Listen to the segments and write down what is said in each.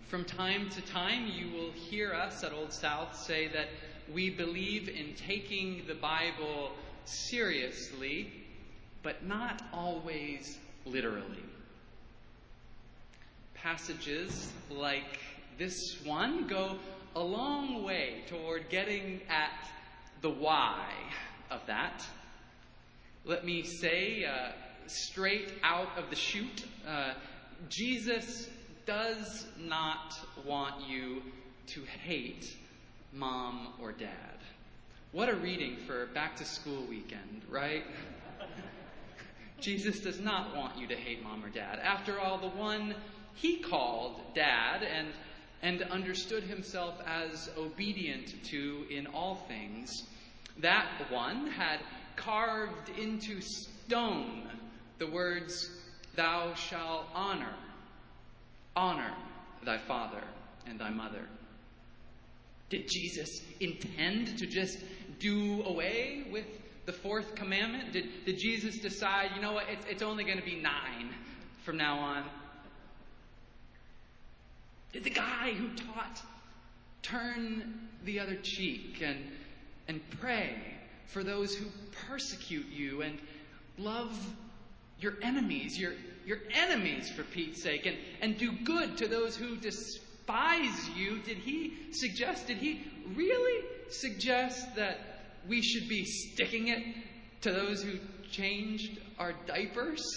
From time to time, you will hear us at Old South say that we believe in taking the Bible seriously, but not always literally. Passages like this one go a long way toward getting at the why of that. Let me say, straight out of the chute, Jesus does not want you to hate mom or dad. What a reading for back to school weekend, right? Jesus does not want you to hate mom or dad. After all, the one he called dad and understood himself as obedient to in all things, that one had carved into stone the words, "Thou shalt honor thy father and thy mother." Did Jesus intend to just do away with the fourth commandment? Did Jesus decide, you know what, it's only going to be 9 from now on? Did the guy who taught turn the other cheek and pray for those who persecute you and love your enemies, your enemies for Pete's sake, and do good to those who despise you? Did he really suggest that we should be sticking it to those who changed our diapers?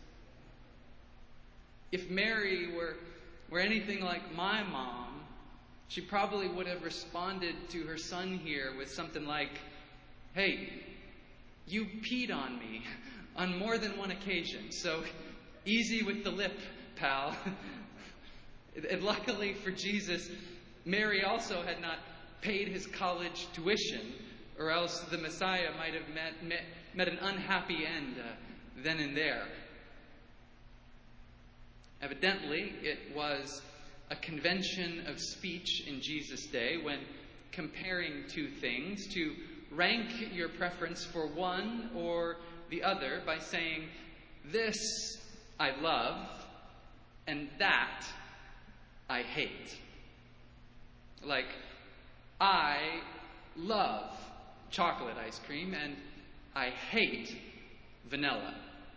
If Mary were anything like my mom, she probably would have responded to her son here with something like, "Hey, you peed on me on more than one occasion, so easy with the lip, pal." And luckily for Jesus, Mary also had not paid his college tuition, or else the Messiah might have met an unhappy end then and there. Evidently, it was a convention of speech in Jesus' day when comparing two things to rank your preference for one or the other by saying, "This I love and that I hate." Like, I love chocolate ice cream and I hate vanilla.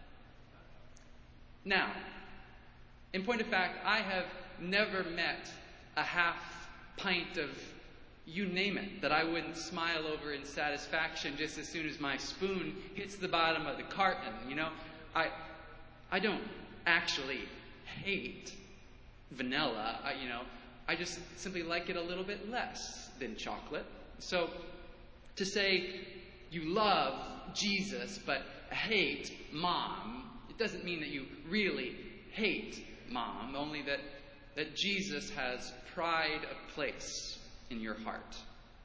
Now, in point of fact, I have never met a half pint of you name it that I wouldn't smile over in satisfaction just as soon as my spoon hits the bottom of the carton. You know, I don't actually hate vanilla. I just simply like it a little bit less than chocolate. So to say you love Jesus but hate mom, it doesn't mean that you really hate mom, only that Jesus has pride of place in your heart.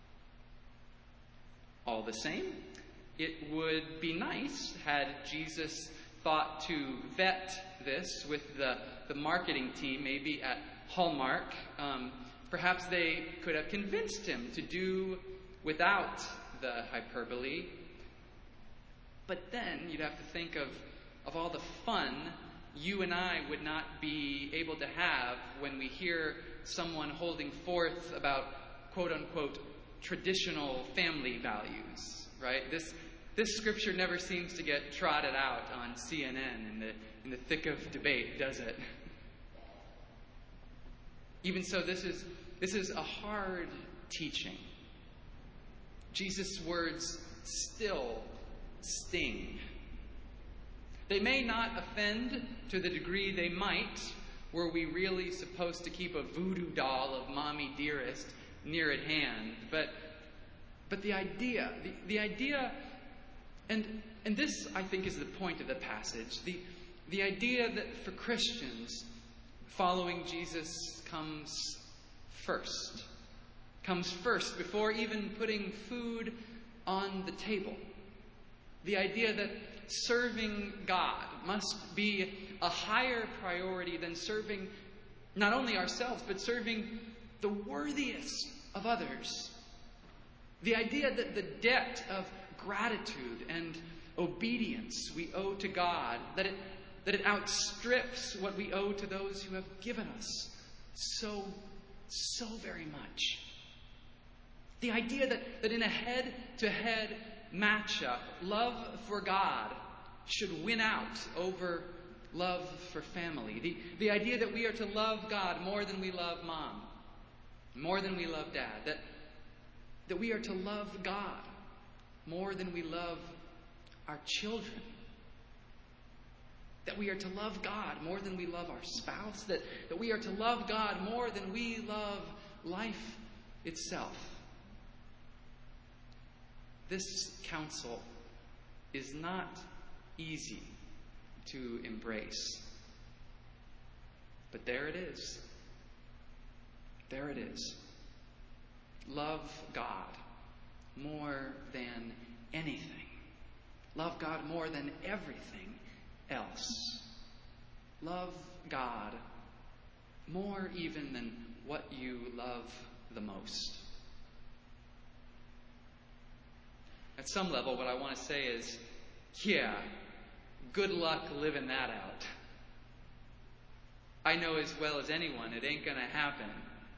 All the same, it would be nice had Jesus thought to vet this with the marketing team, maybe at Hallmark. Perhaps they could have convinced him to do without the hyperbole. But then you'd have to think of all the fun you and I would not be able to have when we hear someone holding forth about quote-unquote traditional family values, right? This scripture never seems to get trotted out on CNN in the thick of debate, does it? Even so, this is a hard teaching. Jesus' words still sting. They may not offend to the degree they might were we really supposed to keep a voodoo doll of Mommy Dearest near at hand. But the idea, and this, I think, is the point of the passage. The idea that for Christians, following Jesus comes first before even putting food on the table. The idea that serving God must be a higher priority than serving not only ourselves, but serving the worthiest of others. The idea that the debt of gratitude and obedience we owe to God, that it outstrips what we owe to those who have given us so very much. The idea that in a head-to-head matchup, love for God should win out over love for family. The idea that we are to love God more than we love mom, more than we love dad. That we are to love God more than we love our children. That we are to love God more than we love our spouse. That we are to love God more than we love life itself. This counsel is not easy to embrace. But there it is. There it is. Love God more than anything. Love God more than everything else. Love God more even than what you love the most. At some level, what I want to say is, yeah, good luck living that out. I know as well as anyone it ain't going to happen.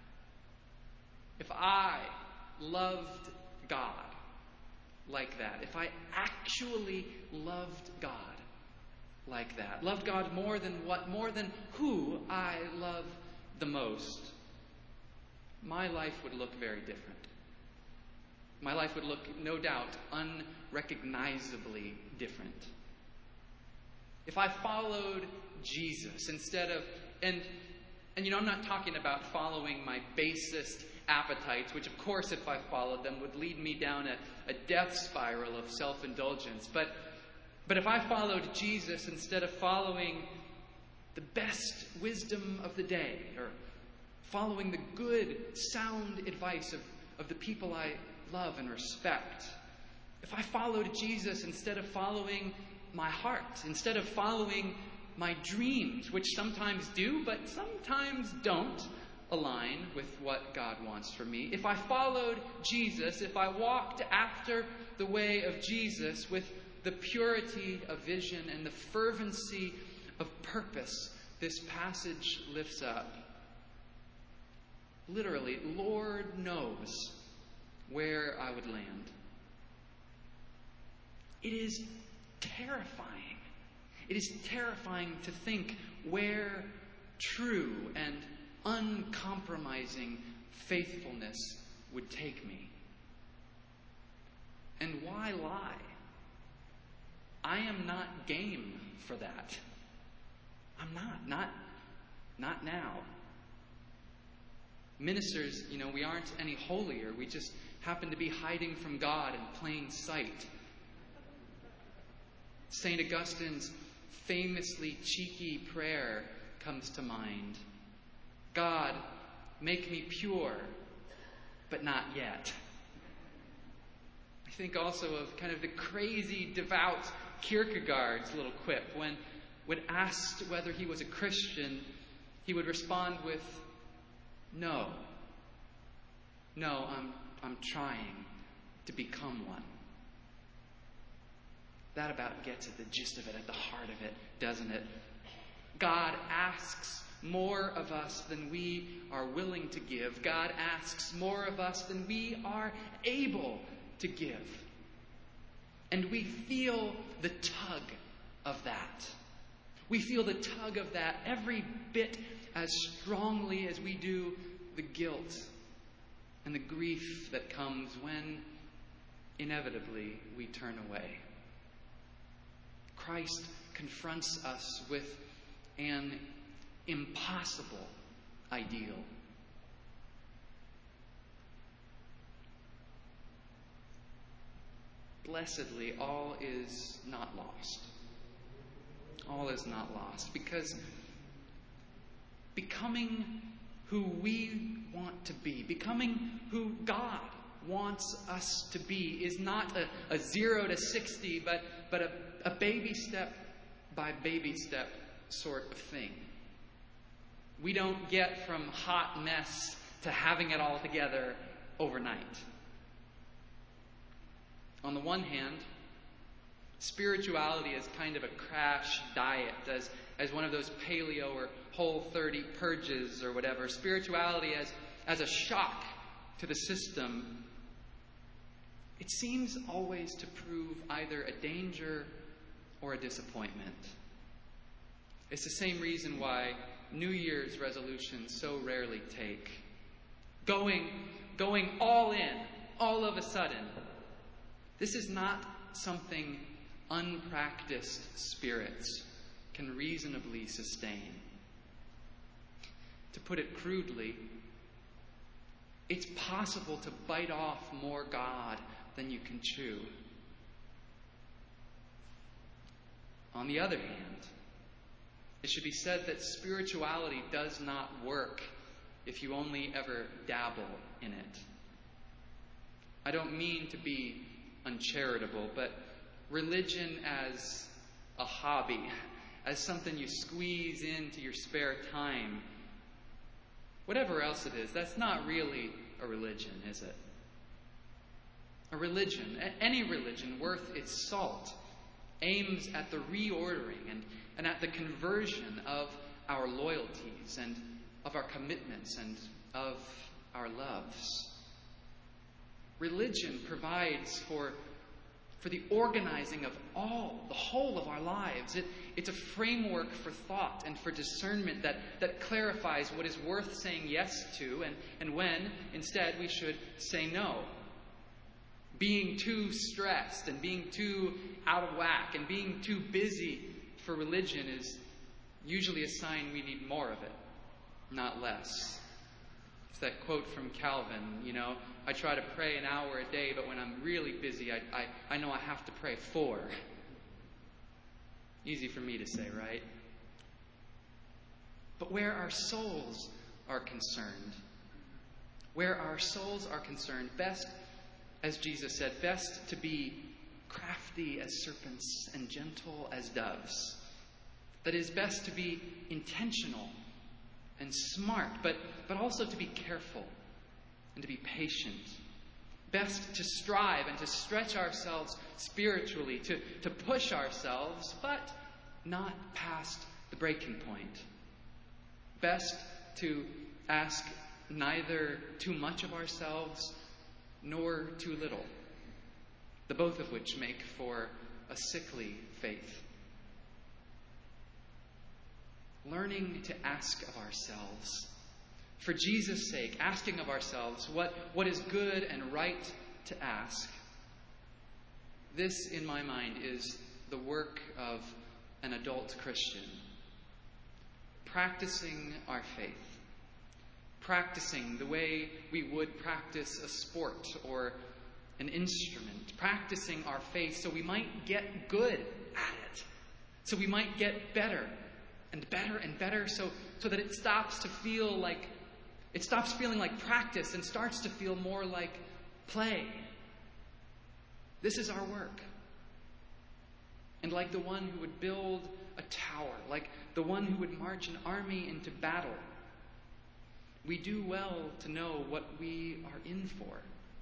If I loved God like that, if I actually loved God like that, loved God more than who I love the most, my life would look very different. My life would look, no doubt, unrecognizably different. If I followed Jesus instead of, and I'm not talking about following my basest appetites, which of course if I followed them would lead me down a death spiral of self-indulgence. But if I followed Jesus instead of following the best wisdom of the day, or following the good, sound advice of the people I love and respect, if I followed Jesus instead of following my heart, instead of following my dreams, which sometimes do, but sometimes don't align with what God wants for me, if I followed Jesus, if I walked after the way of Jesus with the purity of vision and the fervency of purpose this passage lifts up, literally, Lord knows where I would land. It is terrifying. It is terrifying to think where true and uncompromising faithfulness would take me. And why lie? I am not game for that. I'm not now. Ministers, we aren't any holier. We just happen to be hiding from God in plain sight. St. Augustine's famously cheeky prayer comes to mind. God, make me pure, but not yet. I think also of kind of the crazy, devout Kierkegaard's little quip when asked whether he was a Christian, he would respond with, No, I'm trying to become one. That about gets at the gist of it, at the heart of it, doesn't it? God asks more of us than we are willing to give. God asks more of us than we are able to give. And we feel the tug of that. We feel the tug of that every bit as strongly as we do the guilt and the grief that comes when, inevitably, we turn away. Christ confronts us with an impossible ideal. Blessedly, all is not lost. All is not lost, because becoming who we want to be, becoming who God wants us to be, is not a 0 to 60, but a baby step by baby step sort of thing. We don't get from hot mess to having it all together overnight. On the one hand, spirituality is kind of a crash diet, as one of those paleo Whole30 purges or whatever. Spirituality as a shock to the system, it seems always to prove either a danger or a disappointment. It's the same reason why New Year's resolutions so rarely take. Going all in, all of a sudden. This is not something unpracticed spirits can reasonably sustain. To put it crudely, it's possible to bite off more God than you can chew. On the other hand, it should be said that spirituality does not work if you only ever dabble in it. I don't mean to be uncharitable, but religion as a hobby, as something you squeeze into your spare time, whatever else it is, that's not really a religion, is it? A religion, any religion worth its salt, aims at the reordering and at the conversion of our loyalties and of our commitments and of our loves. Religion provides for the organizing of the whole of our lives. It's a framework for thought and for discernment that clarifies what is worth saying yes to and when, instead, we should say no. Being too stressed and being too out of whack and being too busy for religion is usually a sign we need more of it, not less. It's that quote from Calvin, I try to pray an hour a day, but when I'm really busy, I know I have to pray 4. Easy for me to say, right? But where our souls are concerned, best, as Jesus said, best to be crafty as serpents and gentle as doves. That is, best to be intentional and smart, but also to be careful and to be patient. Best to strive and to stretch ourselves spiritually, to push ourselves, but not past the breaking point. Best to ask neither too much of ourselves nor too little, the both of which make for a sickly faith. Learning to ask of ourselves, for Jesus' sake, asking of ourselves what is good and right to ask. This, in my mind, is the work of an adult Christian. Practicing our faith. Practicing the way we would practice a sport or an instrument. Practicing our faith so we might get good at it. So we might get better and better and better so that it stops feeling like practice and starts to feel more like play. This is our work. And like the one who would build a tower, like the one who would march an army into battle, we do well to know what we are in for.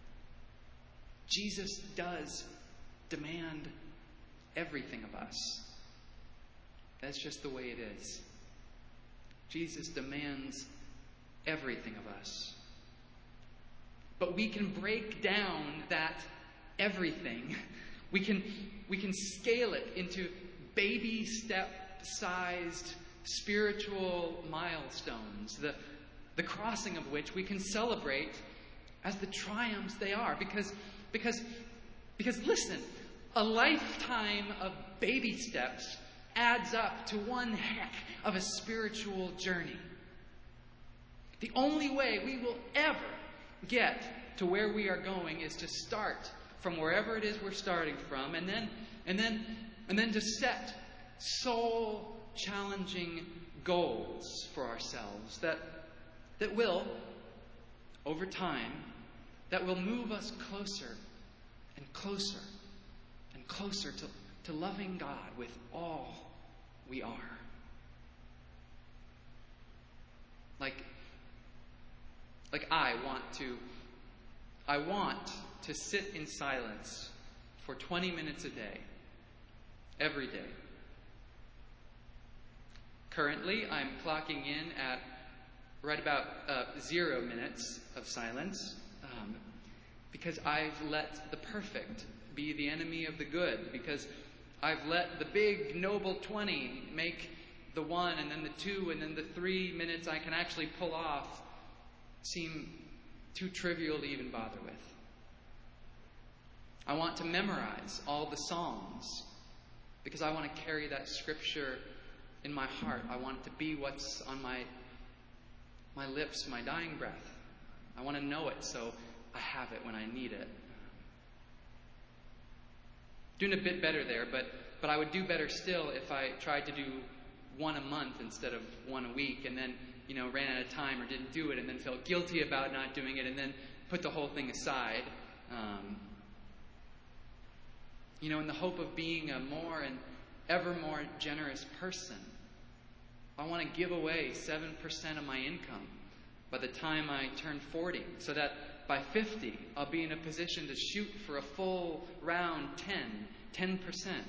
Jesus does demand everything of us. That's just the way it is. Jesus demands everything of us. But we can break down that everything. We can scale it into baby step-sized spiritual milestones, the crossing of which we can celebrate as the triumphs they are. Because listen, a lifetime of baby steps adds up to one heck of a spiritual journey. The only way we will ever get to where we are going is to start from wherever it is we're starting from, and then to set soul-challenging goals for ourselves that will, over time, that will move us closer and closer and closer to loving God with all we are. Like I want to sit in silence for 20 minutes a day, every day. Currently, I'm clocking in at right about 0 minutes of silence because I've let the perfect be the enemy of the good, because I've let the big, noble 20 make the 1 and then the 2 and then the 3 minutes I can actually pull off seem too trivial to even bother with. I want to memorize all the Psalms because I want to carry that Scripture in my heart. I want it to be what's on my lips, my dying breath. I want to know it so I have it when I need it. Doing a bit better there, but I would do better still if I tried to do 1 a month instead of 1 a week, and then, ran out of time or didn't do it, and then felt guilty about not doing it, and then put the whole thing aside. In the hope of being a more and ever more generous person. I want to give away 7% of my income by the time I turn 40, so that by 50, I'll be in a position to shoot for a full round 10%.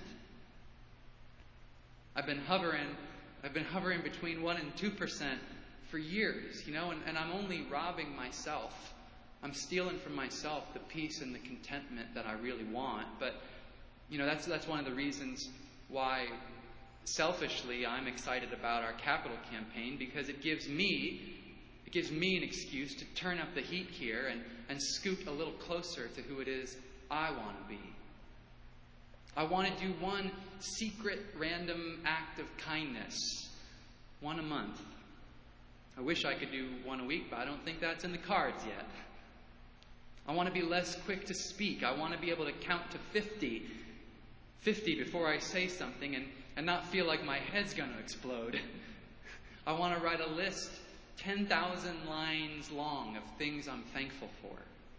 I've been hovering between 1 and 2% for years, and I'm only robbing myself. I'm stealing from myself the peace and the contentment that I really want. But, that's one of the reasons why, selfishly, I'm excited about our capital campaign, because it gives me an excuse to turn up the heat here and scoot a little closer to who it is I want to be. I want to do 1 secret, random act of kindness, 1 a month. I wish I could do 1 a week, but I don't think that's in the cards yet. I want to be less quick to speak. I want to be able to count to 50 before I say something and not feel like my head's going to explode. I want to write a list 10,000 lines long of things I'm thankful for.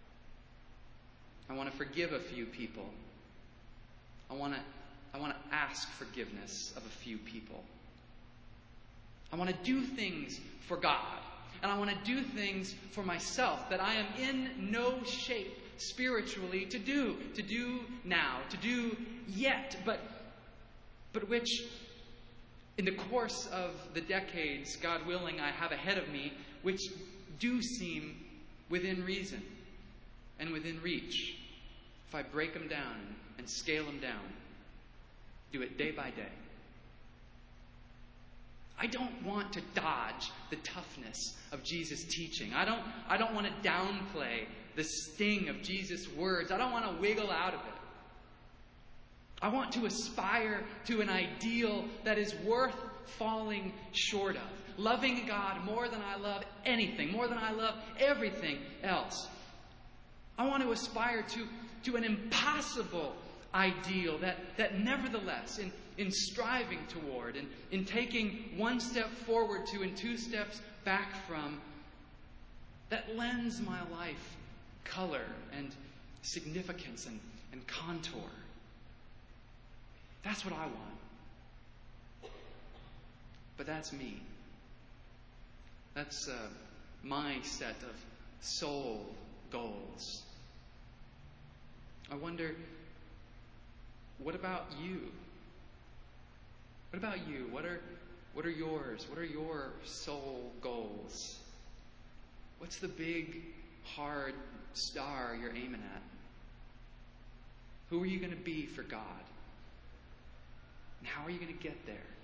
I want to forgive a few people. I want to ask forgiveness of a few people. I want to do things for God. And I want to do things for myself that I am in no shape spiritually to do now, to do yet, but which, in the course of the decades, God willing, I have ahead of me, which do seem within reason and within reach, if I break them down and scale them down, do it day by day. I don't want to dodge the toughness of Jesus' teaching. I don't want to downplay the sting of Jesus' words. I don't want to wiggle out of it. I want to aspire to an ideal that is worth falling short of. Loving God more than I love anything, more than I love everything else. I want to aspire to an impossible ideal that nevertheless, in striving toward, and in taking 1 step forward to and 2 steps back from, that lends my life color and significance and contour. That's what I want. But that's me. That's my set of soul goals. I wonder, what about you? What about you? What are yours? What are your soul goals? What's the big, hard star you're aiming at? Who are you going to be for God? And how are you going to get there?